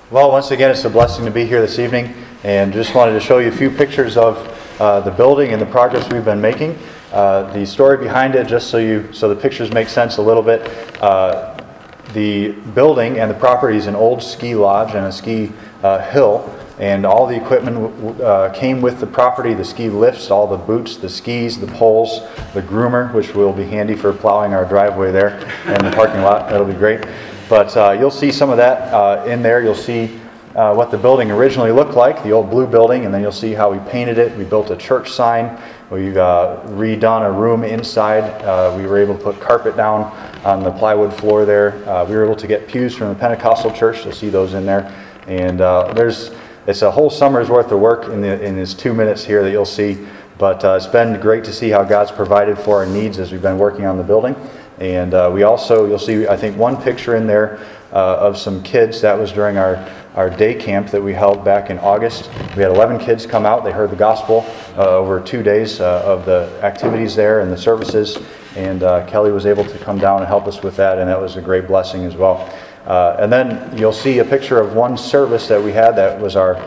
Well, once again, it's a blessing to be here this evening, and just wanted to show you a few pictures of the building and the progress we've been making. The story behind it, just so the pictures make sense a little bit. The building and the property is an old ski lodge and a ski hill, and all the equipment came with the property: the ski lifts, all the boots, the skis, the poles, the groomer, which will be handy for plowing our driveway there and the parking lot. That'll be great. But you'll see some of that in there. You'll see what the building originally looked like, the old blue building, and then you'll see how we painted it. We built a church sign. We've redone a room inside. We were able to put carpet down on the plywood floor there. We were able to get pews from the Pentecostal church. You'll see those in there. And it's a whole summer's worth of work in this 2 minutes here that you'll see. But it's been great to see how God's provided for our needs as we've been working on the building. And you'll see, I think, one picture in there of some kids. That was during our day camp that we held back in August. We had 11 kids come out. They heard the gospel over 2 days of the activities there and the services. And Kelly was able to come down and help us with that, and that was a great blessing as well. And then you'll see a picture of one service that we had that was our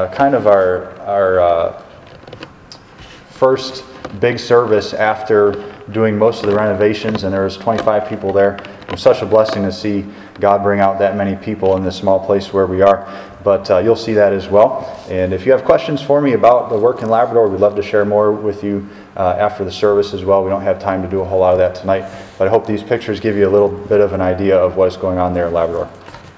first big service after doing most of the renovations, and there was 25 people there. It was such a blessing to see God bring out that many people in this small place where we are. But you'll see that as well. And if you have questions for me about the work in Labrador, we'd love to share more with you after the service as well. We don't have time to do a whole lot of that tonight, but I hope these pictures give you a little bit of an idea of what is going on there in Labrador.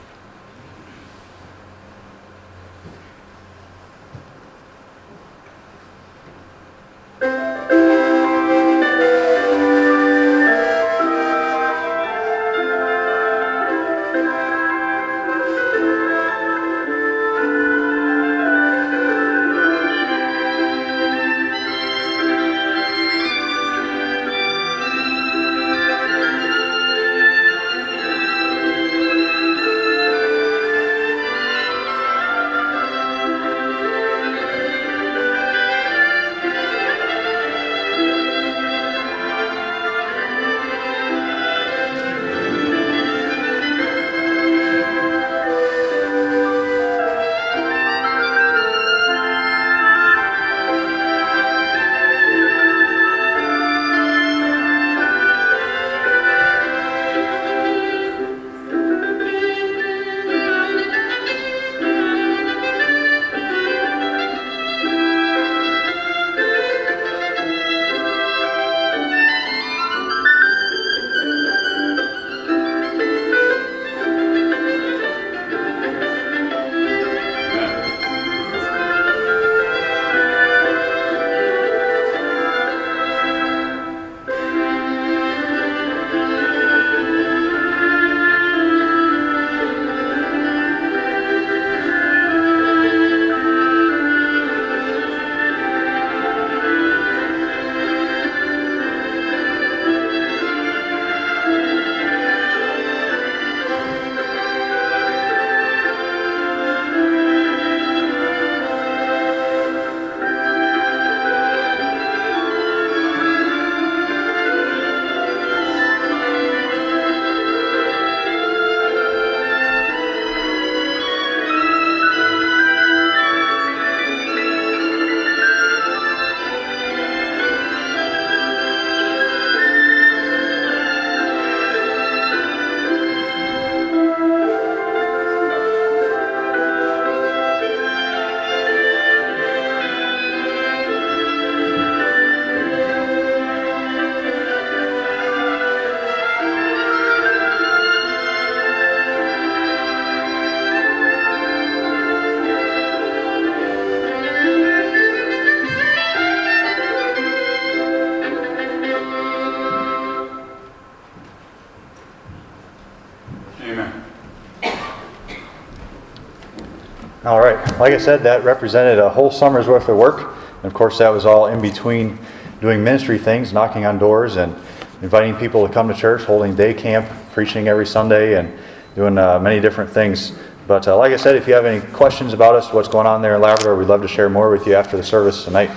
All right. Like I said, that represented a whole summer's worth of work. And of course, that was all in between doing ministry things, knocking on doors and inviting people to come to church, holding day camp, preaching every Sunday, and doing many different things. But like I said, if you have any questions about us, what's going on there in Labrador, we'd love to share more with you after the service tonight.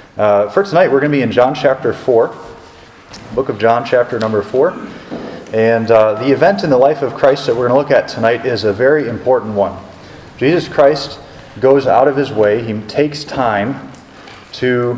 For tonight, we're going to be in John chapter 4, book of John chapter number 4. And the event in the life of Christ that we're going to look at tonight is a very important one. Jesus Christ goes out of his way. He takes time to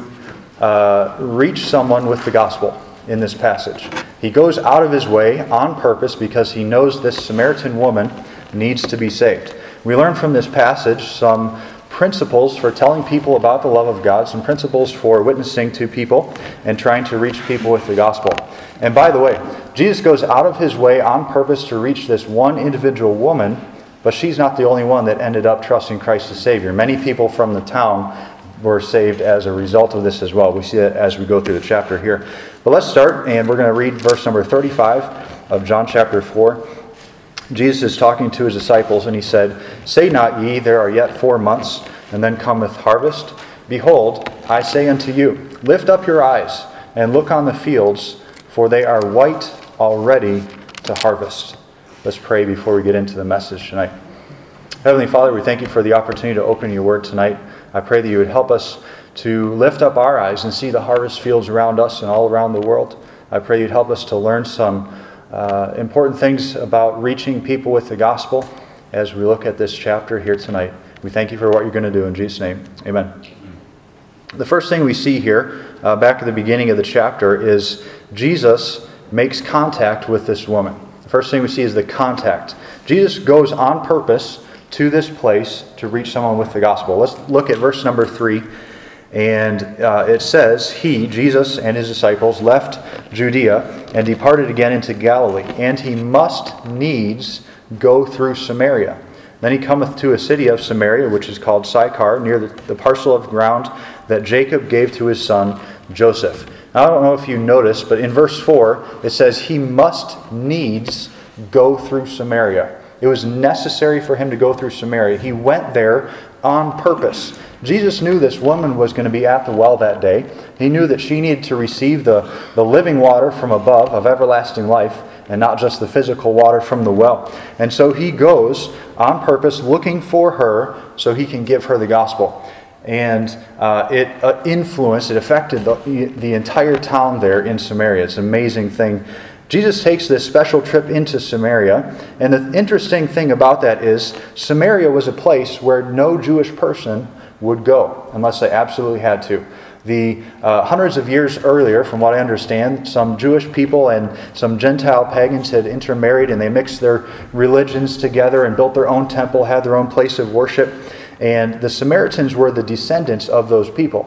reach someone with the gospel in this passage. He goes out of his way on purpose because he knows this Samaritan woman needs to be saved. We learn from this passage some principles for telling people about the love of God, some principles for witnessing to people and trying to reach people with the gospel. And by the way, Jesus goes out of his way on purpose to reach this one individual woman, but she's not the only one that ended up trusting Christ as Savior. Many people from the town were saved as a result of this as well. We see that as we go through the chapter here. But let's start, and we're going to read verse number 35 of John chapter 4. Jesus is talking to his disciples, and he said, "Say not ye, there are yet 4 months, and then cometh harvest? Behold, I say unto you, lift up your eyes, and look on the fields, for they are white already to harvest." Let's pray before we get into the message tonight. Heavenly Father, we thank you for the opportunity to open your word tonight. I pray that you would help us to lift up our eyes and see the harvest fields around us and all around the world. I pray you'd help us to learn some important things about reaching people with the gospel as we look at this chapter here tonight. We thank you for what you're going to do in Jesus' name. Amen. The first thing we see here, back at the beginning of the chapter, is Jesus makes contact with this woman. The first thing we see is the contact. Jesus goes on purpose to this place to reach someone with the gospel. Let's look at verse number 3. And it says, "He," Jesus, "and his disciples left Judea and departed again into Galilee. And he must needs go through Samaria. Then he cometh to a city of Samaria, which is called Sychar, near the parcel of ground that Jacob gave to his son Joseph." Now, I don't know if you noticed, but in verse 4, it says, "He must needs go through Samaria." It was necessary for him to go through Samaria. He went there on purpose. Jesus knew this woman was going to be at the well that day. He knew that she needed to receive the living water from above of everlasting life, and not just the physical water from the well. And so he goes on purpose looking for her so he can give her the gospel. And it affected the entire town there in Samaria. It's an amazing thing. Jesus takes this special trip into Samaria, and the interesting thing about that is Samaria was a place where no Jewish person would go unless they absolutely had to. The hundreds of years earlier, from what I understand, some Jewish people and some Gentile pagans had intermarried, and they mixed their religions together and built their own temple, had their own place of worship, and the Samaritans were the descendants of those people.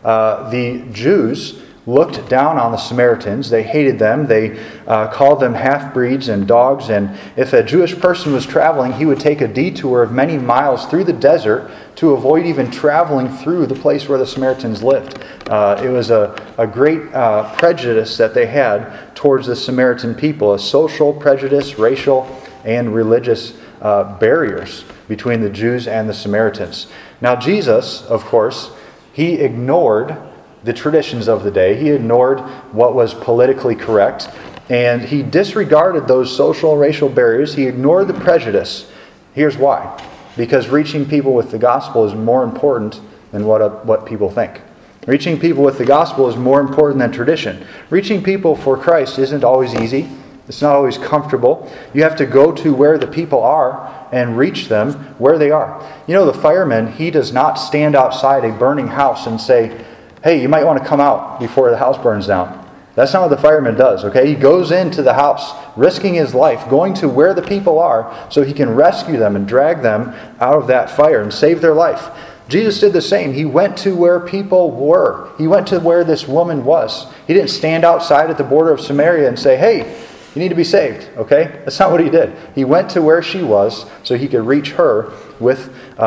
The Jews looked down on the Samaritans. They hated them. They called them half-breeds and dogs. And if a Jewish person was traveling, he would take a detour of many miles through the desert to avoid even traveling through the place where the Samaritans lived. It was a great prejudice that they had towards the Samaritan people, a social prejudice, racial and religious barriers between the Jews and the Samaritans. Now Jesus, of course, he ignored the traditions of the day. He ignored what was politically correct, and he disregarded those social and racial barriers. He ignored the prejudice. Here's why. Because reaching people with the gospel is more important than what people think. Reaching people with the gospel is more important than tradition. Reaching people for Christ isn't always easy. It's not always comfortable. You have to go to where the people are and reach them where they are. You know, the fireman, he does not stand outside a burning house and say, "Hey, you might want to come out before the house burns down." That's not what the fireman does, okay? He goes into the house, risking his life, going to where the people are so he can rescue them and drag them out of that fire and save their life. Jesus did the same. He went to where people were. He went to where this woman was. He didn't stand outside at the border of Samaria and say, "Hey, you need to be saved," okay? That's not what he did. He went to where she was so he could reach her with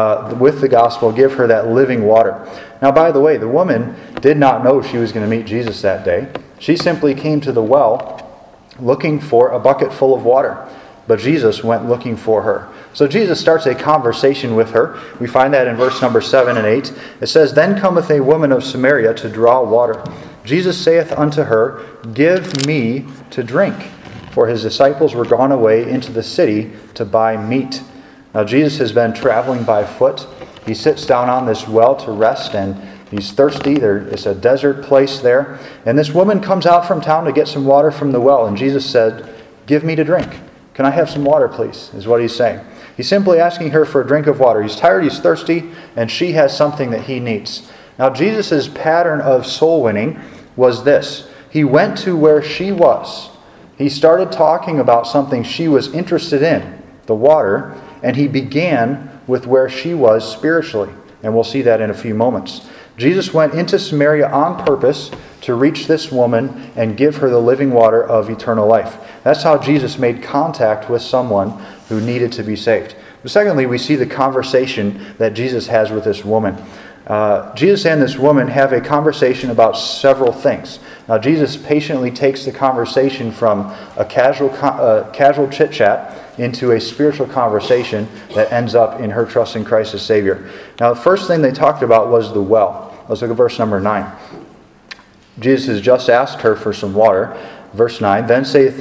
the gospel, give her that living water. Now, by the way, the woman did not know she was going to meet Jesus that day. She simply came to the well looking for a bucket full of water. But Jesus went looking for her. So Jesus starts a conversation with her. We find that in verse number 7 and 8. It says, "Then cometh a woman of Samaria to draw water. Jesus saith unto her, Give me to drink. For his disciples were gone away into the city to buy meat." Now Jesus has been traveling by foot. He sits down on this well to rest, and he's thirsty. It's a desert place there. And this woman comes out from town to get some water from the well. And Jesus said, "Give me to drink. Can I have some water, please?" is what he's saying. He's simply asking her for a drink of water. He's tired, he's thirsty, and she has something that he needs. Now, Jesus' pattern of soul winning was this. He went to where she was. He started talking about something she was interested in, the water, and he began with where she was spiritually. And we'll see that in a few moments. Jesus went into Samaria on purpose to reach this woman and give her the living water of eternal life. That's how Jesus made contact with someone who needed to be saved. But secondly, we see the conversation that Jesus has with this woman. Jesus and this woman have a conversation about several things. Now, Jesus patiently takes the conversation from a casual chit-chat into a spiritual conversation that ends up in her trusting Christ as Savior. Now, the first thing they talked about was the well. Let's look at verse number 9. Jesus has just asked her for some water. Verse 9, Then saith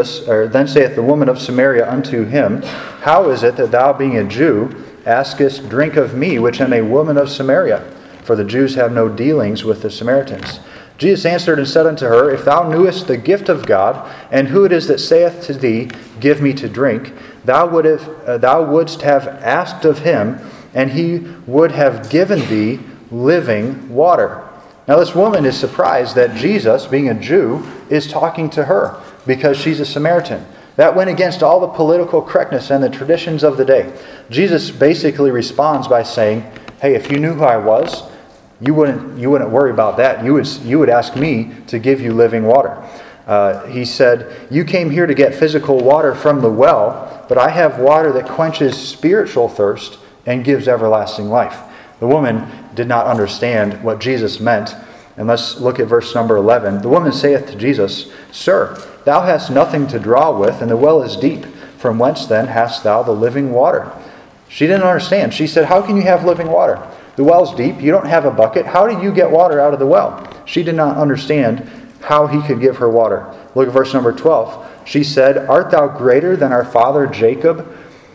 the woman of Samaria unto him, How is it that thou, being a Jew, askest drink of me, which am a woman of Samaria? For the Jews have no dealings with the Samaritans. Jesus answered and said unto her, If thou knewest the gift of God, and who it is that saith to thee, Give me to drink, thou wouldst have asked of him, and he would have given thee living water. Now this woman is surprised that Jesus, being a Jew, is talking to her because she's a Samaritan. That went against all the political correctness and the traditions of the day. Jesus basically responds by saying, Hey, if you knew who I was, you wouldn't worry about that. You would ask me to give you living water. He said, You came here to get physical water from the well, but I have water that quenches spiritual thirst and gives everlasting life. The woman did not understand what Jesus meant. And let's look at verse number 11. The woman saith to Jesus, Sir, thou hast nothing to draw with, and the well is deep. From whence then hast thou the living water? She didn't understand. She said, How can you have living water? The well's deep. You don't have a bucket. How do you get water out of the well? She did not understand how he could give her water. Look at verse number 12. She said, Art thou greater than our father Jacob,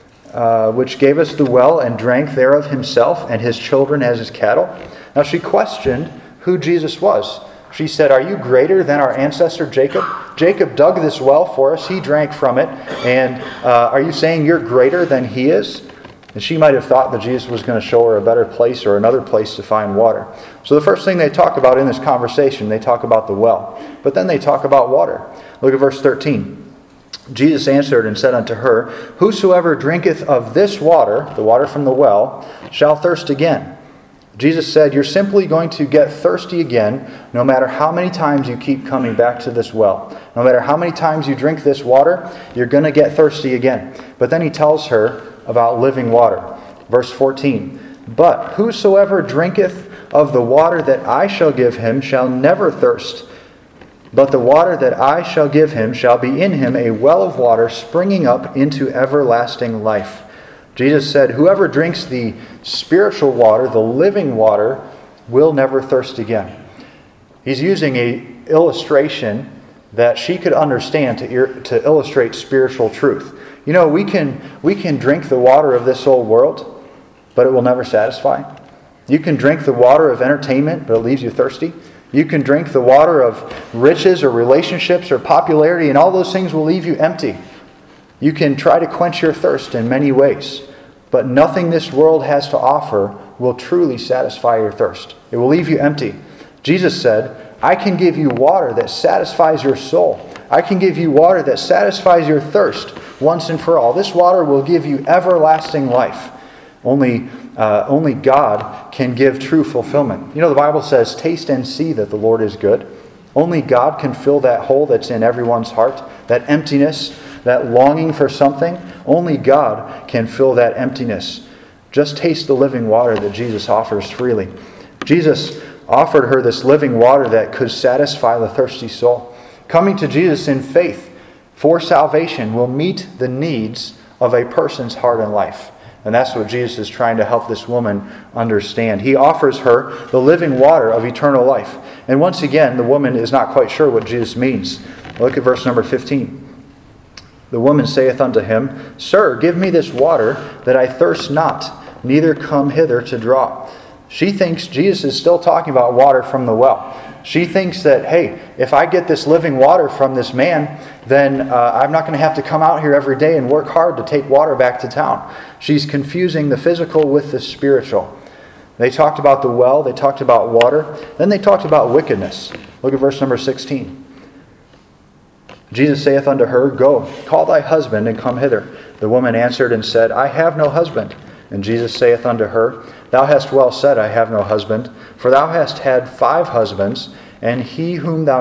which gave us the well and drank thereof himself and his children as his cattle? Now she questioned who Jesus was. She said, Are you greater than our ancestor Jacob? Jacob dug this well for us. He drank from it. And are you saying you're greater than he is? And she might have thought that Jesus was going to show her a better place or another place to find water. So the first thing they talk about in this conversation, they talk about the well. But then they talk about water. Look at verse 13. Jesus answered and said unto her, Whosoever drinketh of this water, the water from the well, shall thirst again. Jesus said, You're simply going to get thirsty again no matter how many times you keep coming back to this well. No matter how many times you drink this water, you're going to get thirsty again. But then he tells her about living water. Verse 14, But whosoever drinketh of the water that I shall give him shall never thirst. But the water that I shall give him shall be in him a well of water springing up into everlasting life. Jesus said, Whoever drinks the spiritual water, the living water, will never thirst again. He's using an illustration that she could understand to illustrate spiritual truth. You know, we can drink the water of this old world, but it will never satisfy. You can drink the water of entertainment, but it leaves you thirsty. You can drink the water of riches or relationships or popularity, and all those things will leave you empty. You can try to quench your thirst in many ways, but nothing this world has to offer will truly satisfy your thirst. It will leave you empty. Jesus said, I can give you water that satisfies your soul. I can give you water that satisfies your thirst once and for all. This water will give you everlasting life. Only God can give true fulfillment. You know, the Bible says, Taste and see that the Lord is good. Only God can fill that hole that's in everyone's heart, that emptiness, that longing for something. Only God can fill that emptiness. Just taste the living water that Jesus offers freely. Jesus offered her this living water that could satisfy the thirsty soul. Coming to Jesus in faith for salvation will meet the needs of a person's heart and life. And that's what Jesus is trying to help this woman understand. He offers her the living water of eternal life. And once again, the woman is not quite sure what Jesus means. Look at verse number 15. The woman saith unto him, Sir, give me this water, that I thirst not, neither come hither to draw. She thinks Jesus is still talking about water from the well. She thinks that, hey, if I get this living water from this man, then I'm not going to have to come out here every day and work hard to take water back to town. She's confusing the physical with the spiritual. They talked about the well, they talked about water, then they talked about wickedness. Look at verse number 16. Jesus saith unto her, Go, call thy husband, and come hither. The woman answered and said, I have no husband. And Jesus saith unto her, Thou hast well said, I have no husband, for thou hast had 5 husbands, and he whom thou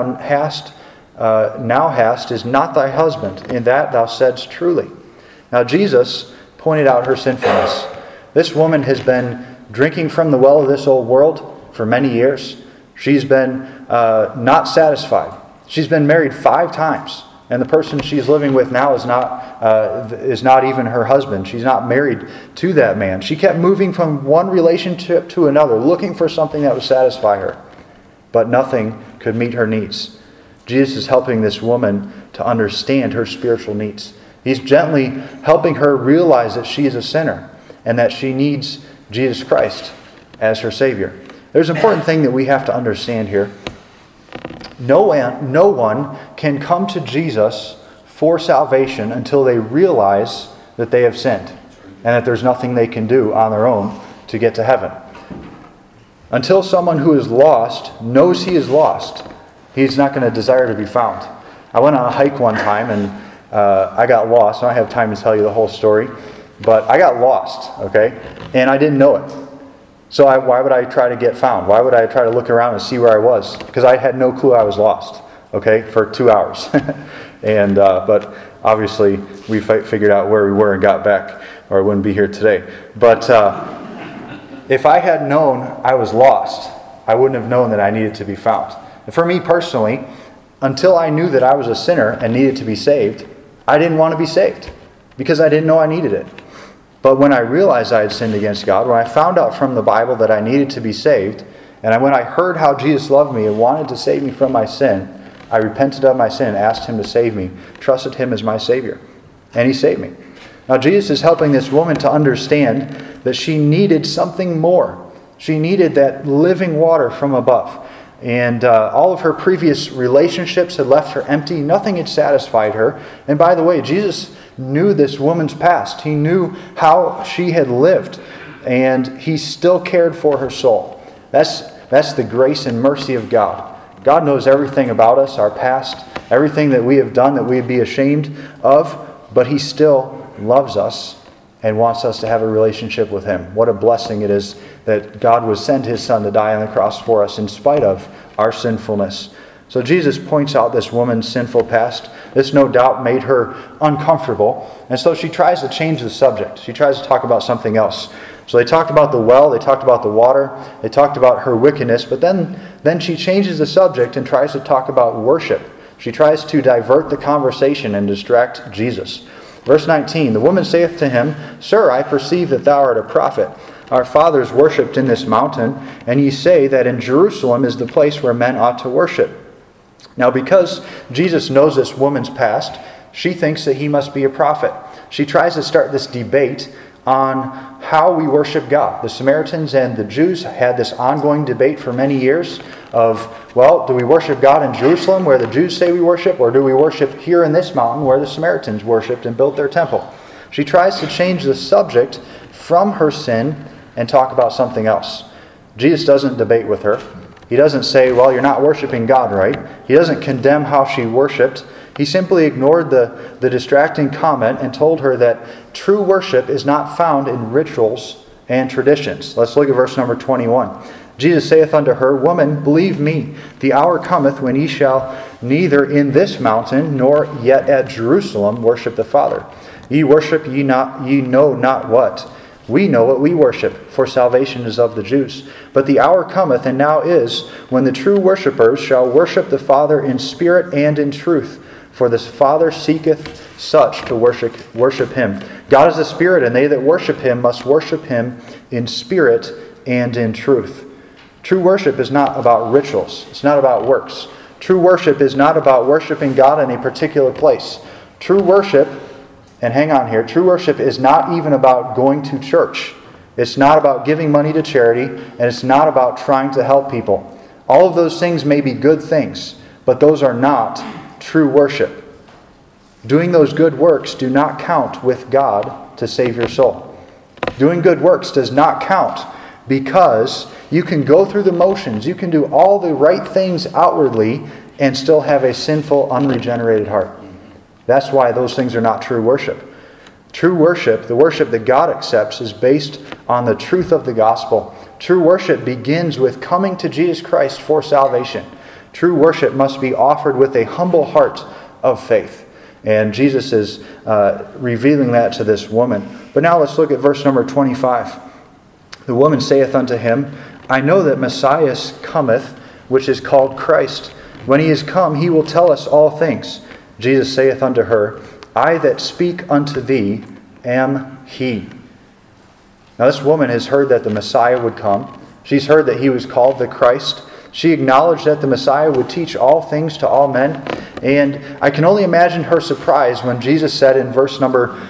now hast is not thy husband. In that thou saidst truly. Now Jesus pointed out her sinfulness. This woman has been drinking from the well of this old world for many years. She's been not satisfied. She's been married 5 times, and the person she's living with now is not even her husband. She's not married to that man. She kept moving from one relationship to another, looking for something that would satisfy her, but nothing could meet her needs. Jesus is helping this woman to understand her spiritual needs. He's gently helping her realize that she is a sinner and that she needs Jesus Christ as her Savior. There's an important thing that we have to understand here. No one can come to Jesus for salvation until they realize that they have sinned and that there's nothing they can do on their own to get to heaven. Until someone who is lost knows he is lost, he's not going to desire to be found. I went on a hike one time and I got lost. I don't have time to tell you the whole story, but I got lost, okay? And I didn't know it. So why would I try to get found? Why would I try to look around and see where I was? Because I had no clue I was lost, okay, for 2 hours. And but obviously we figured out where we were and got back, or I wouldn't be here today. But if I had known I was lost, I wouldn't have known that I needed to be found. And for me personally, until I knew that I was a sinner and needed to be saved, I didn't want to be saved because I didn't know I needed it. But when I realized I had sinned against God, when I found out from the Bible that I needed to be saved, and when I heard how Jesus loved me and wanted to save me from my sin, I repented of my sin, asked Him to save me, trusted Him as my Savior, and He saved me. Now Jesus is helping this woman to understand that she needed something more. She needed that living water from above. And all of her previous relationships had left her empty. Nothing had satisfied her. And by the way, Jesus knew this woman's past. He knew how she had lived. And He still cared for her soul. That's the grace and mercy of God. God knows everything about us, our past, everything that we have done that we'd be ashamed of. But He still loves us and wants us to have a relationship with Him. What a blessing it is that God would send His Son to die on the cross for us in spite of our sinfulness. So Jesus points out this woman's sinful past. This no doubt made her uncomfortable. And so she tries to change the subject. She tries to talk about something else. So they talked about the well, they talked about the water, they talked about her wickedness, but then she changes the subject and tries to talk about worship. She tries to divert the conversation and distract Jesus. Verse 19, the woman saith to him, Sir, I perceive that thou art a prophet. Our fathers worshipped in this mountain, and ye say that in Jerusalem is the place where men ought to worship. Now because Jesus knows this woman's past, she thinks that He must be a prophet. She tries to start this debate on how we worship God. The Samaritans and the Jews had this ongoing debate for many years of, well, do we worship God in Jerusalem where the Jews say we worship, or do we worship here in this mountain where the Samaritans worshipped and built their temple? She tries to change the subject from her sin and talk about something else. Jesus doesn't debate with her. He doesn't say, well, you're not worshiping God right. He doesn't condemn how she worshipped. He simply ignored the distracting comment and told her that true worship is not found in rituals and traditions. Let's look at verse number 21. Jesus saith unto her, Woman, believe me, the hour cometh when ye shall neither in this mountain nor yet at Jerusalem worship the Father. Ye worship ye know not what. We know what we worship, for salvation is of the Jews. But the hour cometh, and now is, when the true worshippers shall worship the Father in spirit and in truth. For the Father seeketh such to worship Him. God is a spirit, and they that worship Him must worship Him in spirit and in truth. True worship is not about rituals. It's not about works. True worship is not about worshiping God in a particular place. True worship, and hang on here, true worship is not even about going to church. It's not about giving money to charity, and it's not about trying to help people. All of those things may be good things, but those are not true worship. Doing those good works do not count with God to save your soul. Doing good works does not count because you can go through the motions, you can do all the right things outwardly and still have a sinful, unregenerated heart. That's why those things are not true worship. True worship, the worship that God accepts, is based on the truth of the gospel. True worship begins with coming to Jesus Christ for salvation. True worship must be offered with a humble heart of faith. And Jesus is revealing that to this woman. But now let's look at verse number 25. The woman saith unto him, I know that Messiah cometh, which is called Christ. When he is come, he will tell us all things. Jesus saith unto her, I that speak unto thee am he. Now this woman has heard that the Messiah would come. She's heard that he was called the Christ. She acknowledged that the Messiah would teach all things to all men. And I can only imagine her surprise when Jesus said in verse number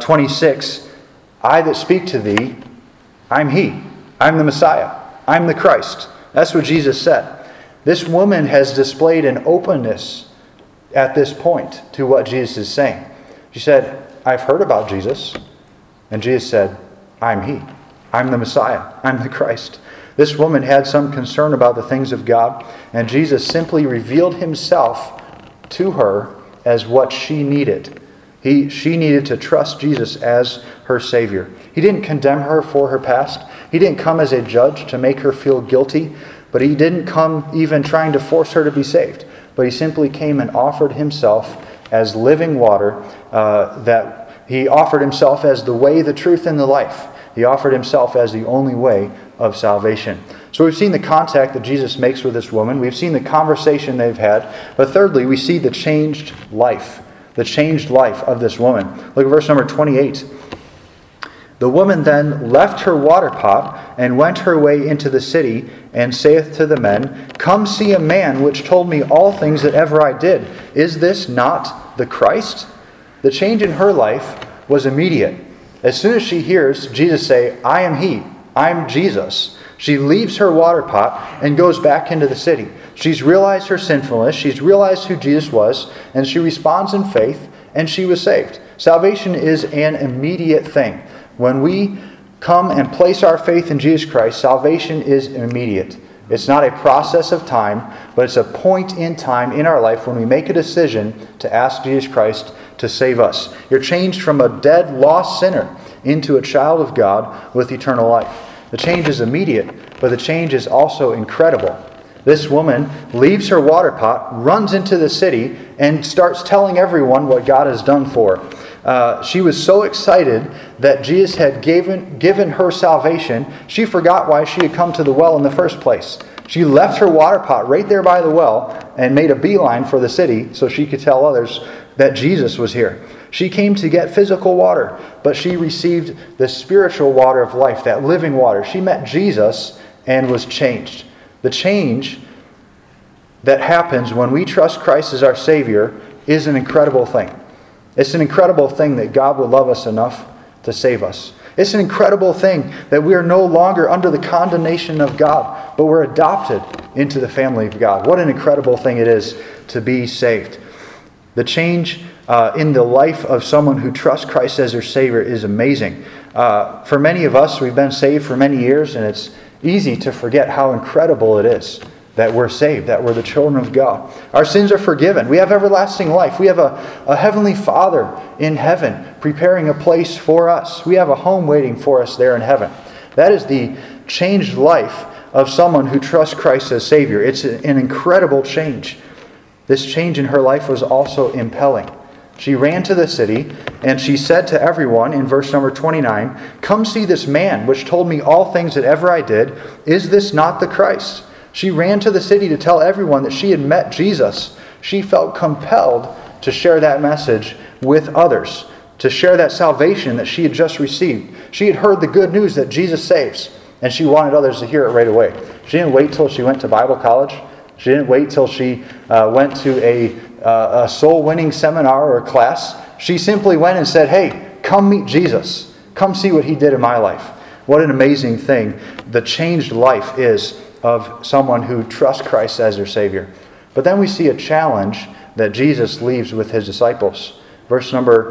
26, I that speak to thee, I'm he. I'm the Messiah. I'm the Christ. That's what Jesus said. This woman has displayed an openness at this point to what Jesus is saying. She said, I've heard about Jesus. And Jesus said, I'm he. I'm the Messiah. I'm the Christ. This woman had some concern about the things of God, and Jesus simply revealed himself to her as what she needed. She needed to trust Jesus as her Savior. He didn't condemn her for her past. He didn't come as a judge to make her feel guilty, but he didn't come even trying to force her to be saved. But he simply came and offered himself as living water, that he offered himself as the way, the truth, and the life. He offered himself as the only way of salvation. So we've seen the contact that Jesus makes with this woman. We've seen the conversation they've had. But thirdly, we see the changed life. The changed life of this woman. Look at verse number 28. The woman then left her water pot and went her way into the city and saith to the men, Come see a man which told me all things that ever I did. Is this not the Christ? The change in her life was immediate. As soon as she hears Jesus say, I am he, I'm Jesus, she leaves her water pot and goes back into the city. She's realized her sinfulness, she's realized who Jesus was, and she responds in faith, and she was saved. Salvation is an immediate thing. When we come and place our faith in Jesus Christ, salvation is immediate. It's not a process of time, but it's a point in time in our life when we make a decision to ask Jesus Christ to save us. You're changed from a dead, lost sinner into a child of God with eternal life. The change is immediate, but the change is also incredible. This woman leaves her water pot, runs into the city, and starts telling everyone what God has done for her. She was so excited that Jesus had given her salvation, she forgot why she had come to the well in the first place. She left her water pot right there by the well and made a beeline for the city so she could tell others that Jesus was here. She came to get physical water, but she received the spiritual water of life, that living water. She met Jesus and was changed. The change that happens when we trust Christ as our Savior is an incredible thing. It's an incredible thing that God would love us enough to save us. It's an incredible thing that we are no longer under the condemnation of God, but we're adopted into the family of God. What an incredible thing it is to be saved. The change in the life of someone who trusts Christ as their Savior is amazing. For many of us, we've been saved for many years, and it's easy to forget how incredible it is that we're saved, that we're the children of God. Our sins are forgiven. We have everlasting life. We have a heavenly Father in heaven preparing a place for us. We have a home waiting for us there in heaven. That is the changed life of someone who trusts Christ as Savior. It's an incredible change. This change in her life was also impelling. She ran to the city, and she said to everyone in verse number 29, Come see this man, which told me all things that ever I did. Is this not the Christ? She ran to the city to tell everyone that she had met Jesus. She felt compelled to share that message with others, to share that salvation that she had just received. She had heard the good news that Jesus saves, and she wanted others to hear it right away. She didn't wait till she went to Bible college. She didn't wait till she went to a soul-winning seminar or class. She simply went and said, Hey, come meet Jesus. Come see what he did in my life. What an amazing thing the changed life is of someone who trusts Christ as their Savior. But then we see a challenge that Jesus leaves with his disciples. look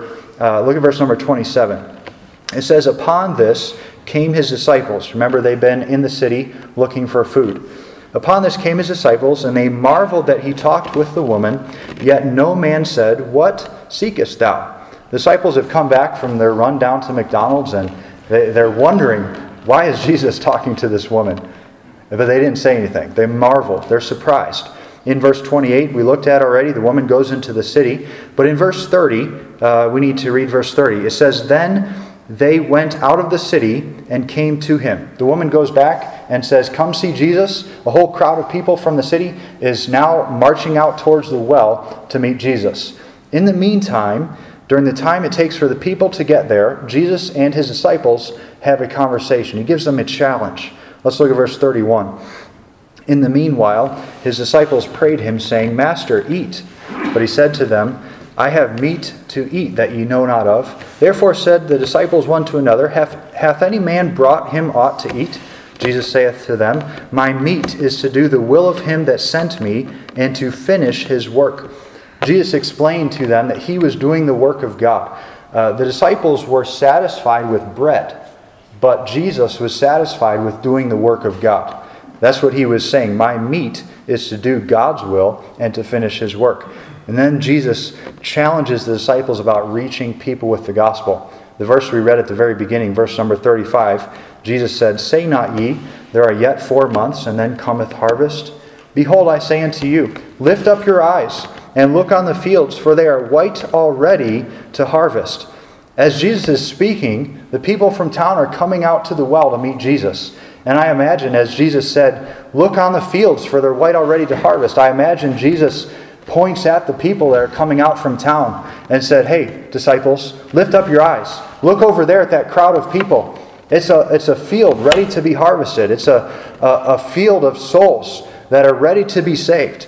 at verse number 27. It says, "Upon this came his disciples." Remember, they've been in the city looking for food. "Upon this came his disciples, and they marveled that he talked with the woman. Yet no man said, 'What seekest thou?'" Disciples have come back from their run down to McDonald's, and they're wondering, why is Jesus talking to this woman? But they didn't say anything. They marveled. They're surprised. In verse 28, we looked at already, the woman goes into the city. But in verse 30, we need to read verse 30. It says, "Then they went out of the city and came to him." The woman goes back and says, "Come see Jesus." A whole crowd of people from the city is now marching out towards the well to meet Jesus. In the meantime, during the time it takes for the people to get there, Jesus and his disciples have a conversation. He gives them a challenge. Let's look at verse 31. "In the meanwhile, his disciples prayed him, saying, 'Master, eat.' But he said to them, 'I have meat to eat that ye know not of.' Therefore said the disciples one to another, Hath any man brought him aught to eat? Jesus saith to them, My meat is to do the will of him that sent me, and to finish his work." Jesus explained to them that he was doing the work of God. The disciples were satisfied with bread, but Jesus was satisfied with doing the work of God. That's what he was saying. My meat is to do God's will and to finish his work. And then Jesus challenges the disciples about reaching people with the gospel. The verse we read at the very beginning, verse number 35, Jesus said, "Say not ye, there are yet 4 months, and then cometh harvest? Behold, I say unto you, lift up your eyes, and look on the fields, for they are white already to harvest." As Jesus is speaking, the people from town are coming out to the well to meet Jesus. And I imagine, as Jesus said, "Look on the fields, for they're white already to harvest," I imagine Jesus points at the people that are coming out from town and said, "Hey, disciples, lift up your eyes. Look over there at that crowd of people. It's a field ready to be harvested. It's a field of souls that are ready to be saved."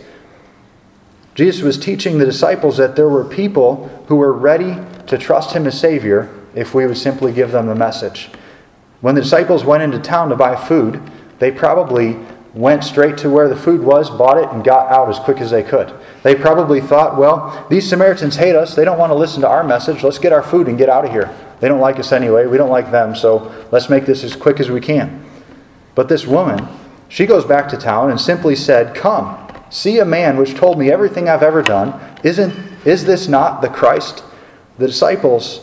Jesus was teaching the disciples that there were people who were ready to trust him as Savior if we would simply give them the message. When the disciples went into town to buy food, they probably went straight to where the food was, bought it, and got out as quick as they could. They probably thought, well, these Samaritans hate us. They don't want to listen to our message. Let's get our food and get out of here. They don't like us anyway. We don't like them, so let's make this as quick as we can. But this woman, she goes back to town and simply said, "Come, see a man which told me everything I've ever done. Is this not the Christ?" The disciples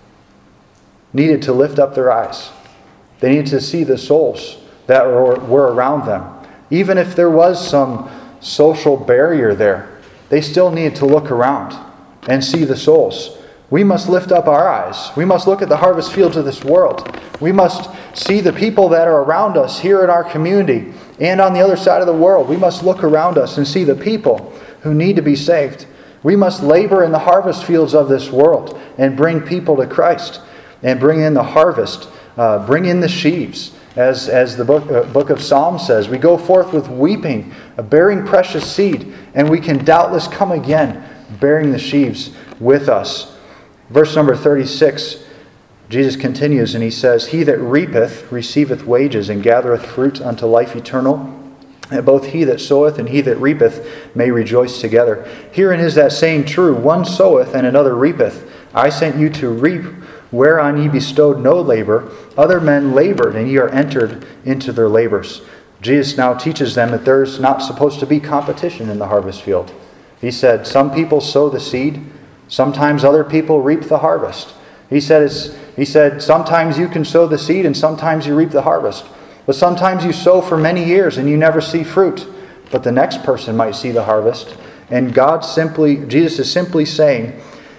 needed to lift up their eyes. They needed to see the souls that were around them. Even if there was some social barrier there, they still needed to look around and see the souls. We must lift up our eyes. We must look at the harvest fields of this world. We must see the people that are around us here in our community and on the other side of the world. We must look around us and see the people who need to be saved. We must labor in the harvest fields of this world and bring people to Christ and bring in the harvest, bring in the sheaves. As the book of Psalms says, we go forth with weeping, bearing precious seed, and we can doubtless come again, bearing the sheaves with us. Verse number 36, Jesus continues and he says, "He that reapeth receiveth wages, and gathereth fruit unto life eternal. And both he that soweth and he that reapeth may rejoice together. Herein is that saying true, one soweth and another reapeth. I sent you to reap, whereon ye bestowed no labor. Other men labored, and ye are entered into their labors." Jesus now teaches them that there's not supposed to be competition in the harvest field. He said, some people sow the seed, sometimes other people reap the harvest. He said, sometimes you can sow the seed and sometimes you reap the harvest. But sometimes you sow for many years and you never see fruit. But the next person might see the harvest. And Jesus is simply saying,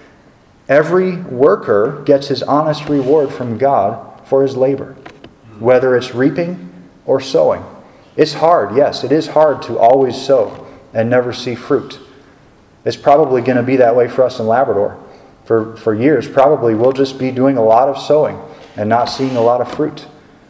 every worker gets his honest reward from God for his labor, whether it's reaping or sowing. It's hard, yes, it is hard to always sow and never see fruit. It's probably going to be that way for us in Labrador. For years, probably we'll just be doing a lot of sowing and not seeing a lot of fruit.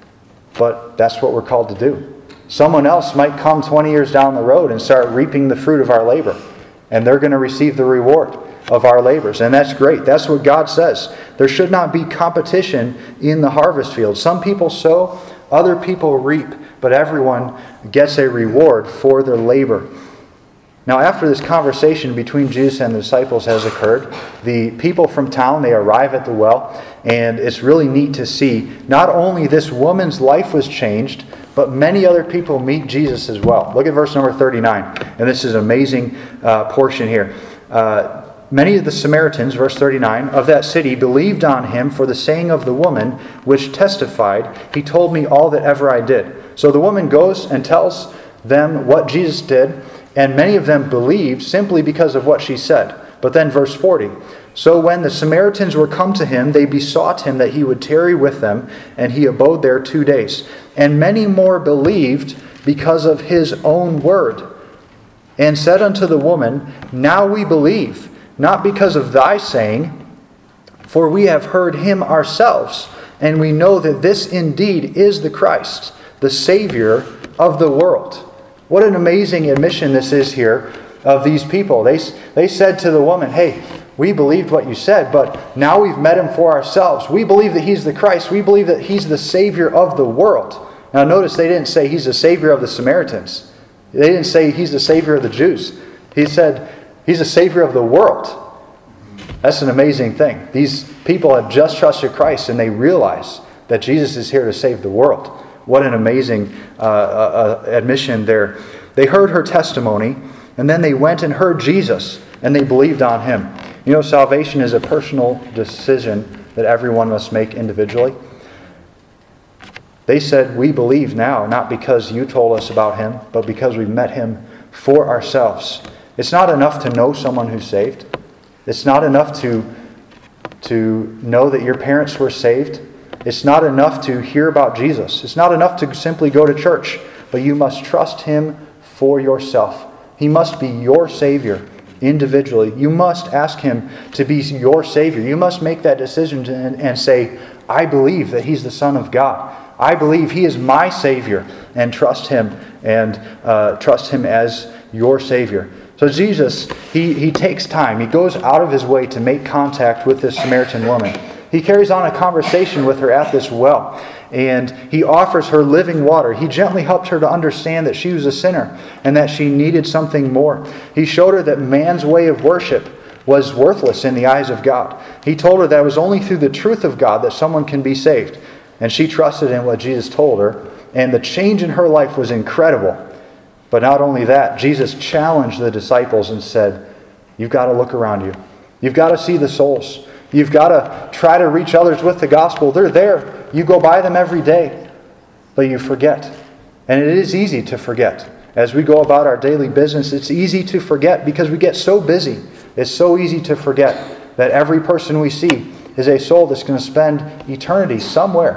But that's what we're called to do. Someone else might come 20 years down the road and start reaping the fruit of our labor. And they're going to receive the reward of our labors. And that's great. That's what God says. There should not be competition in the harvest field. Some people sow, other people reap, but everyone gets a reward for their labor. Now, after this conversation between Jesus and the disciples has occurred, the people from town, they arrive at the well, and it's really neat to see not only this woman's life was changed, but many other people meet Jesus as well. Look at verse number 39, and this is an amazing portion here. Many of the Samaritans, verse 39, of that city believed on him for the saying of the woman, which testified, "He told me all that ever I did." So the woman goes and tells them what Jesus did, and many of them believed simply because of what she said. But then verse 40, "So when the Samaritans were come to him, they besought him that he would tarry with them, and he abode there 2 days. And many more believed because of his own word, and said unto the woman, Now we believe, not because of thy saying, for we have heard him ourselves, and we know that this indeed is the Christ, the Savior of the world." What an amazing admission this is here of these people. They said to the woman, "Hey, we believed what you said, but now we've met him for ourselves. We believe that he's the Christ. We believe that he's the Savior of the world." Now notice they didn't say he's the Savior of the Samaritans. They didn't say he's the Savior of the Jews. He said he's the Savior of the world. That's an amazing thing. These people have just trusted Christ, and they realize that Jesus is here to save the world. What an amazing admission there. They heard her testimony, and then they went and heard Jesus, and they believed on him. You know, salvation is a personal decision that everyone must make individually. They said, "We believe now, not because you told us about him, but because we met him for ourselves." It's not enough to know someone who's saved. It's not enough to know that your parents were saved. It's not enough to hear about Jesus. It's not enough to simply go to church, but you must trust him for yourself. He must be your Savior individually. You must ask him to be your Savior. You must make that decision and say, "I believe that he's the Son of God. I believe he is my Savior," and trust him as your Savior. So Jesus, he takes time. He goes out of his way to make contact with this Samaritan woman. He carries on a conversation with her at this well, and he offers her living water. He gently helped her to understand that she was a sinner and that she needed something more. He showed her that man's way of worship was worthless in the eyes of God. He told her that it was only through the truth of God that someone can be saved. And she trusted in what Jesus told her, and the change in her life was incredible. But not only that, Jesus challenged the disciples and said, "You've got to look around you. You've got to see the souls. You've got to try to reach others with the gospel. They're there. You go by them every day, but you forget." And it is easy to forget. As we go about our daily business, it's easy to forget because we get so busy. It's so easy to forget that every person we see is a soul that's going to spend eternity somewhere.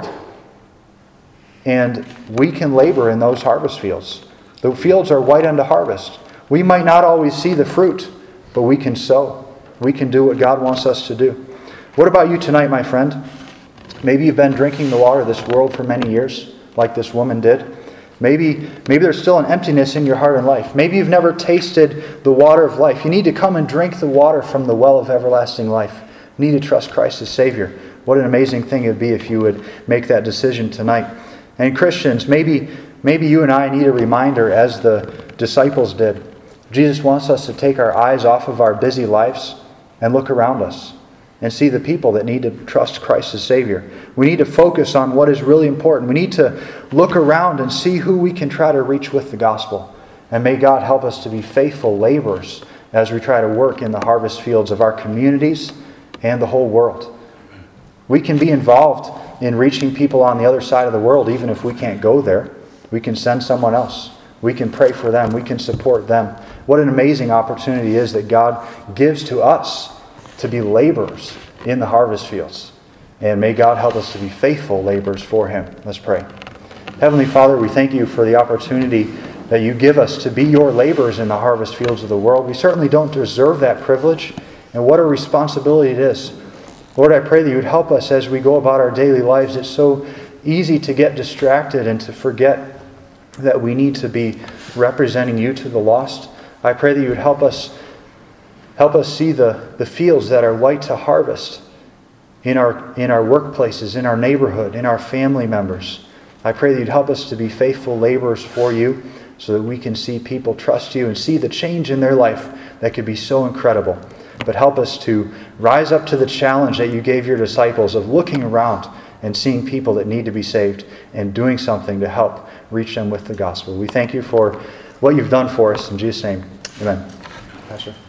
And we can labor in those harvest fields. The fields are white unto harvest. We might not always see the fruit, but we can sow. We can do what God wants us to do. What about you tonight, my friend? Maybe you've been drinking the water of this world for many years, like this woman did. Maybe there's still an emptiness in your heart and life. Maybe you've never tasted the water of life. You need to come and drink the water from the well of everlasting life. You need to trust Christ as Savior. What an amazing thing it would be if you would make that decision tonight. And Christians, maybe you and I need a reminder as the disciples did. Jesus wants us to take our eyes off of our busy lives and look around us and see the people that need to trust Christ as Savior. We need to focus on what is really important. We need to look around and see who we can try to reach with the gospel. And may God help us to be faithful laborers as we try to work in the harvest fields of our communities and the whole world. We can be involved in reaching people on the other side of the world even if we can't go there. We can send someone else. We can pray for them. We can support them. What an amazing opportunity it is that God gives to us to be laborers in the harvest fields. And may God help us to be faithful laborers for Him. Let's pray. Heavenly Father, we thank you for the opportunity that you give us to be your laborers in the harvest fields of the world. We certainly don't deserve that privilege, and what a responsibility it is. Lord, I pray that you would help us as we go about our daily lives. It's so easy to get distracted and to forget that we need to be representing you to the lost. I pray that you would help us see the fields that are white to harvest in our workplaces, in our neighborhood, in our family members. I pray that you'd help us to be faithful laborers for you. so that we can see people trust you and see the change in their life that could be so incredible. But help us to rise up to the challenge that you gave your disciples of looking around and seeing people that need to be saved and doing something to help reach them with the gospel. We thank you for what you've done for us. In Jesus' name, amen. Pastor.